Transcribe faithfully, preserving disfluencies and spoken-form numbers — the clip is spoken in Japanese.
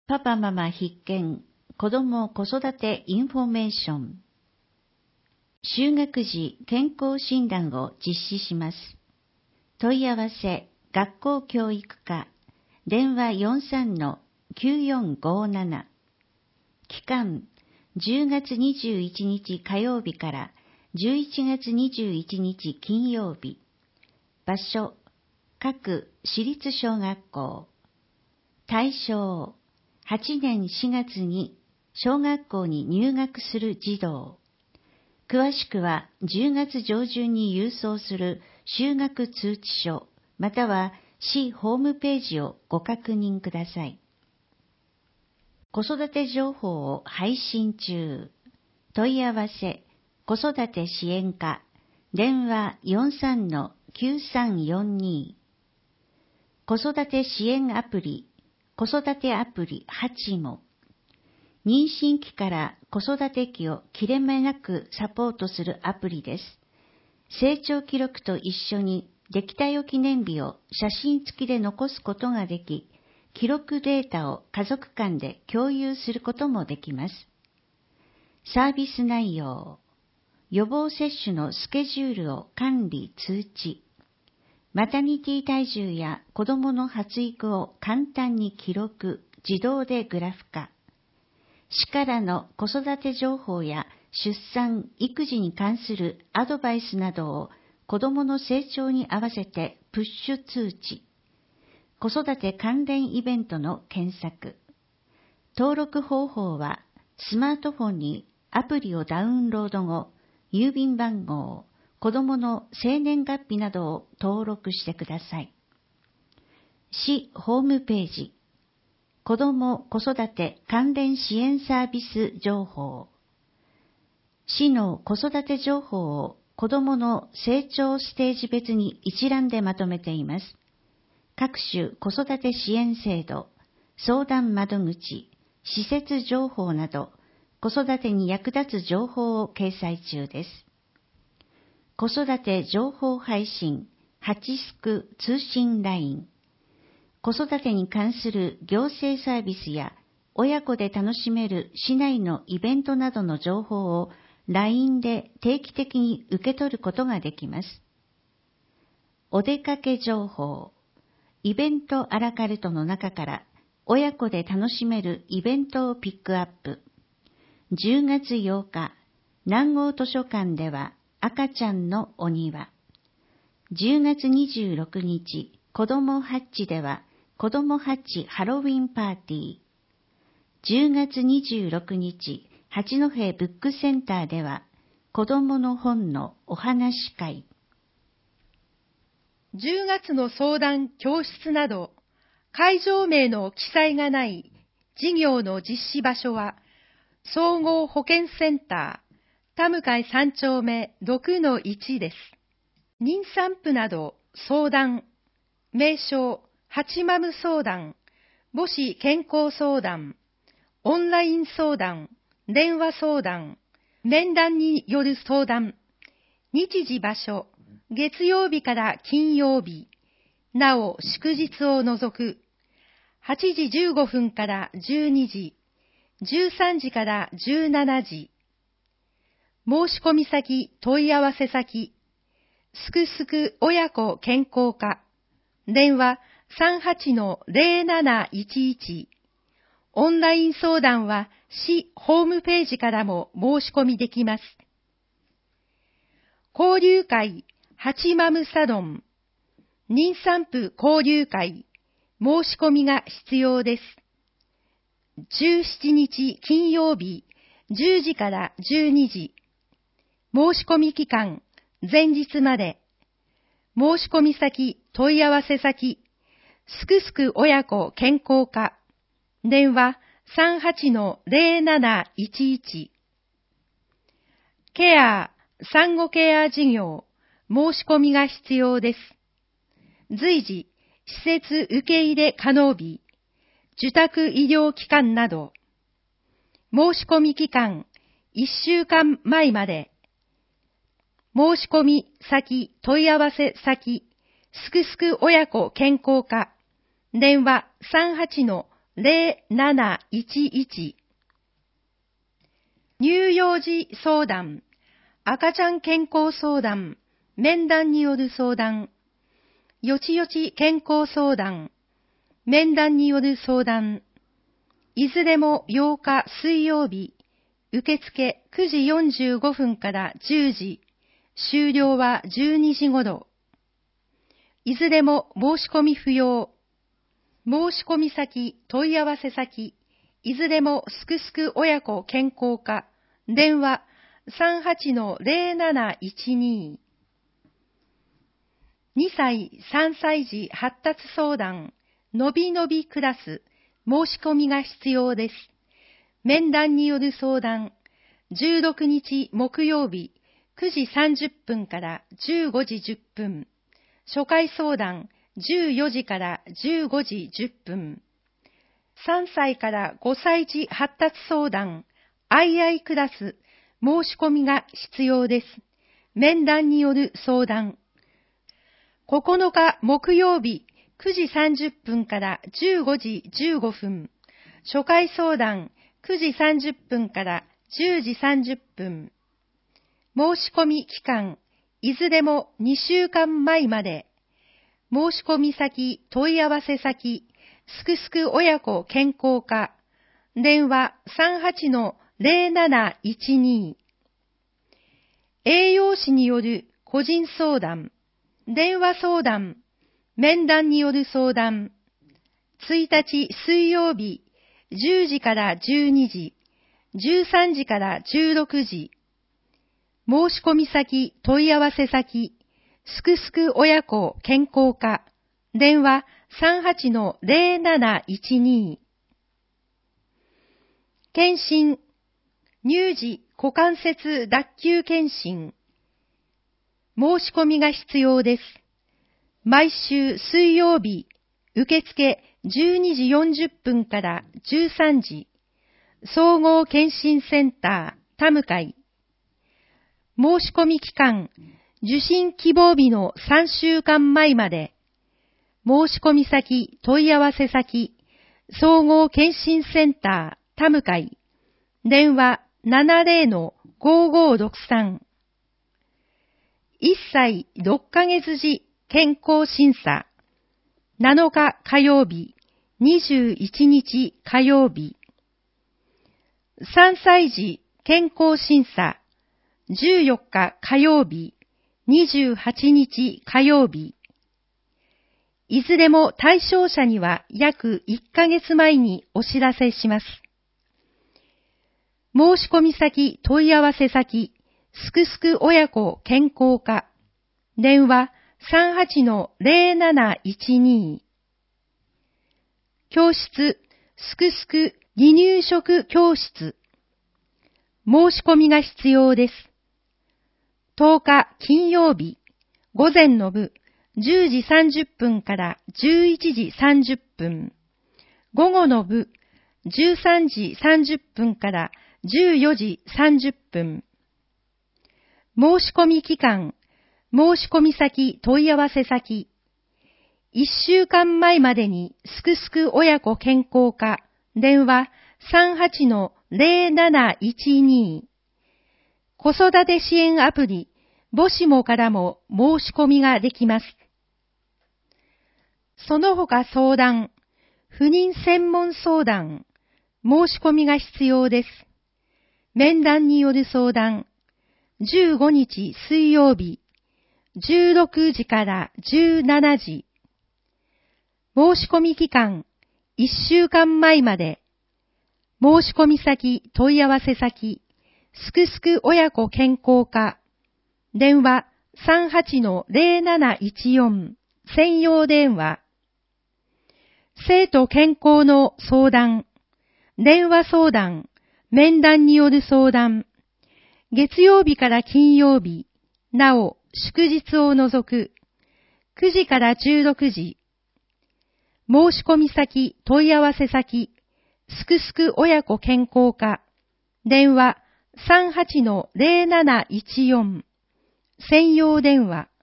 パパママ必見子ども子育てインフォメーション。就学時健康診断を実施します。問い合わせ学校教育課電話 よんさんのきゅうよんごなな。期間じゅうがつにじゅういちにち火曜日からじゅういちがつにじゅういちにち金曜日。場所各私立小学校。対象はちねんしがつに小学校に入学する児童。詳しくはじゅうがつ上旬に郵送する就学通知書または市ホームページをご確認ください。子育て情報を配信中。問い合わせ子育て支援課電話 よんさんのきゅうさんよんに。子育て支援アプリ子育てアプリはちも。妊娠期から子育て期を切れ目なくサポートするアプリです。成長記録と一緒に出来たよ記念日を写真付きで残すことができ、記録データを家族間で共有することもできます。サービス内容、予防接種のスケジュールを管理通知、マタニティ体重や子どもの発育を簡単に記録、自動でグラフ化、市からの子育て情報や出産・育児に関するアドバイスなどを子どもの成長に合わせてプッシュ通知、子育て関連イベントの検索。登録方法はスマートフォンにアプリをダウンロード後、郵便番号、子どもの生年月日などを登録してください。市ホームページ子ども・子育て関連支援サービス情報。市の子育て情報を子どもの成長ステージ別に一覧でまとめています。各種子育て支援制度、相談窓口、施設情報など、子育てに役立つ情報を掲載中です。子育て情報配信、はちスク通信ライン。子育てに関する行政サービスや親子で楽しめる市内のイベントなどの情報を ライン で定期的に受け取ることができます。お出かけ情報、イベントアラカルトの中から親子で楽しめるイベントをピックアップ。じゅうがつようか、南郷図書館では赤ちゃんのお庭。じゅうがつにじゅうろくにち、子どもハッチでは子どもハッチハロウィンパーティー。じゅうがつにじゅうろくにち、八戸ブックセンターでは子どもの本のお話し会。 じゅうがつの相談教室など、会場名の記載がない事業の実施場所は、総合保健センター、田向三丁目 ろくのいち です。妊産婦など相談、名称、はちマム相談、母子健康相談、オンライン相談、電話相談、面談による相談、日時場所、月曜日から金曜日、なお祝日を除く、はちじじゅうごふんからじゅうにじ、じゅうさんじからじゅうしちじ。申し込み先、問い合わせ先、すくすく親子健康課、電話 さんはちのぜろなないちいち。オンライン相談は市ホームページからも申し込みできます。交流会はちマムサロン、妊産婦交流会、申し込みが必要です。じゅうしちにち金曜日、じゅうじからじゅうにじ。申し込み期間、前日まで。申し込み先、問い合わせ先、すくすく親子健康課、電話 さんはちのぜろなないちいち。ケア、産後ケア事業、申し込みが必要です。随時、施設受け入れ可能日、受託医療機関など、申し込み期間、いっしゅうかんまえまで、申し込み先、問い合わせ先、すくすく親子健康課、電話 さんはちのゼロなないちいち。乳幼児相談、赤ちゃん健康相談、面談による相談、よちよち健康相談、面談による相談、いずれもようか水曜日、受付くじよんじゅうごふんからじゅうじ、終了はじゅうにじごろ。いずれも申し込み不要。申し込み先、問い合わせ先、いずれもすくすく親子健康課、電話 さんはちのゼロなないちに。にさい、さんさい児発達相談、のびのびクラス、申し込みが必要です。面談による相談、じゅうろくにち木曜日、くじさんじゅっぷんからじゅうごじじゅっぷん。初回相談、じゅうよじからじゅうごじじゅっぷん。さんさいからごさい児発達相談、アイアイクラス、申し込みが必要です。面談による相談。ここのか木曜日、くじさんじゅっぷんからじゅうごじじゅうごふん。初回相談、くじさんじゅっぷんからじゅうじさんじゅっぷん。申し込み期間、いずれもにしゅうかんまえまで。申し込み先、問い合わせ先、すくすく親子健康課、電話 さんはちのゼロなないちに。栄養士による個人相談、電話相談、面談による相談、いちにち水曜日、じゅうじからじゅうにじ、じゅうさんじからじゅうろくじ。申し込み先、問い合わせ先、すくすく親子健康課、電話 さんはちのゼロなないちに。検診、乳児股関節脱臼検診。申し込みが必要です。毎週水曜日、受付じゅうにじよんじゅっぷんからじゅうさんじ、総合検診センター、田向。申し込み期間、受診希望日のさんしゅうかんまえまで。申し込み先、問い合わせ先、総合検診センター、田向。電話 ななゼロのごーごーろくさん。いっさいろっかげつ児健康審査。なのか火曜日、にじゅういちにち火曜日。さんさい児健康審査。じゅうよっか火曜日、にじゅうはちにち火曜日。いずれも対象者には約いっかげつまえにお知らせします。申し込み先、問い合わせ先、すくすく親子健康課、電話 さんはちのゼロなないちに。教室、すくすく離乳食教室。申し込みが必要です。とおか金曜日、午前の部、じゅうじさんじゅっぷんからじゅういちじさんじゅっぷん。午後の部、じゅうさんじさんじゅっぷんからじゅうよじさんじゅっぷん。申し込み期間、申し込み先、問い合わせ先。いっしゅうかんまえまでにすくすく親子健康課、電話 さんはちのゼロなないちに。子育て支援アプリ、ボシモからも申し込みができます。その他相談、不妊専門相談、申し込みが必要です。面談による相談、じゅうごにち水曜日、じゅうろくじからじゅうしちじ。申し込み期間、いっしゅうかんまえまで。申し込み先、問い合わせ先、すくすく親子健康課、電話 さんはちのゼロなないちよん 専用電話。生徒健康の相談、電話相談、面談による相談。月曜日から金曜日、なお祝日を除く、くじからじゅうろくじ。申し込み先、問い合わせ先、すくすく親子健康課、電話 さんはちのゼロなないちよん 専用電話。